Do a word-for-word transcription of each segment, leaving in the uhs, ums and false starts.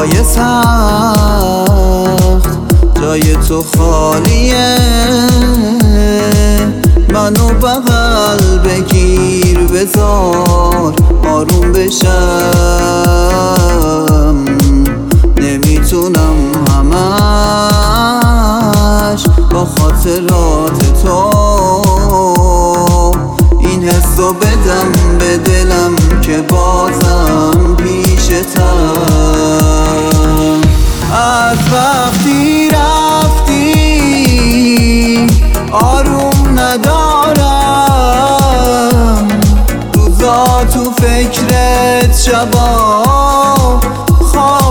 روزای سخت جای تو خالیه، منو بغل بگیر بذار آروم بشم، نمیتونم همش با خاطرات تو این حسو بدم به دلم که بازم پیشتم. از وقتی رفتی آروم ندارم، روزا تو فکرت شبا خواب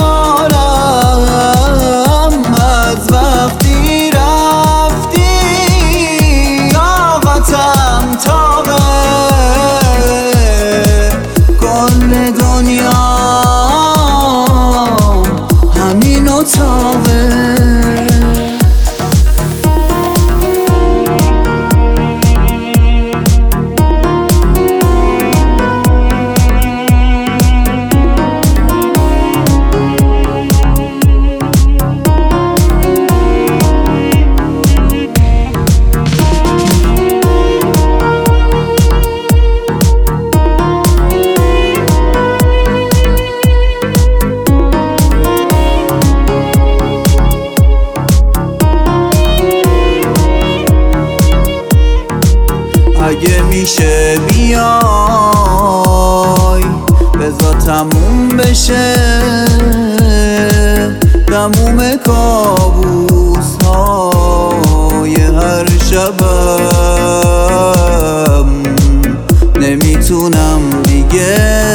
ندارم. از وقتی رفتی طاقتم طاقه، کل دنیا همین اتاقه. اگه میشه بیای بذار تموم بشه تموم کابوس های هر شبم، نمیتونم دیگه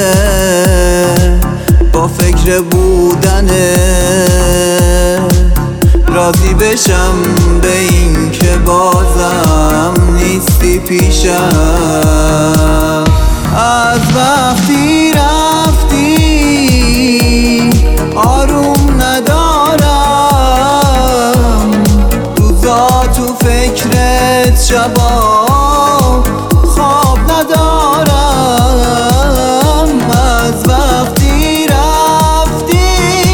با فکر بودنه راضی بشم به این که بازم نیستی پیشم. از وقتی رفتی آروم ندارم، روزا تو فکرت شبا خواب ندارم. از وقتی رفتی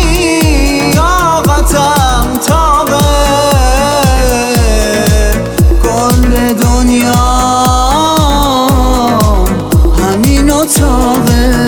طاقتم طاقه، کل دنیا همین اتاقه.